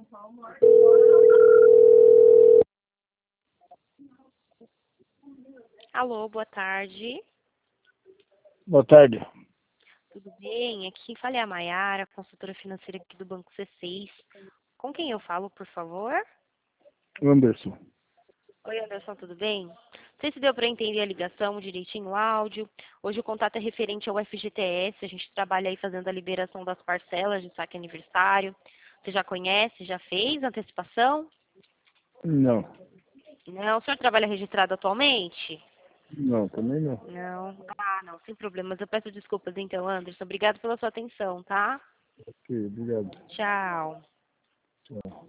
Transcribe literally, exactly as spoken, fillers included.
Alô, boa tarde. Boa tarde. Tudo bem? Aqui quem fala é a Maiara, consultora financeira aqui do Banco C seis. Com quem eu falo, por favor? Anderson. Oi, Anderson, tudo bem? Não sei se deu para entender a ligação direitinho, o áudio. Hoje o contato é referente ao F G T S. A gente trabalha aí fazendo a liberação das parcelas de saque aniversário. Você já conhece? Já fez a antecipação? Não. Não. O senhor trabalha registrado atualmente? Não, também não. Não. Ah, não, sem problemas. Eu peço desculpas então, Anderson. Obrigado pela sua atenção, tá? Ok, obrigado. Tchau. Tchau.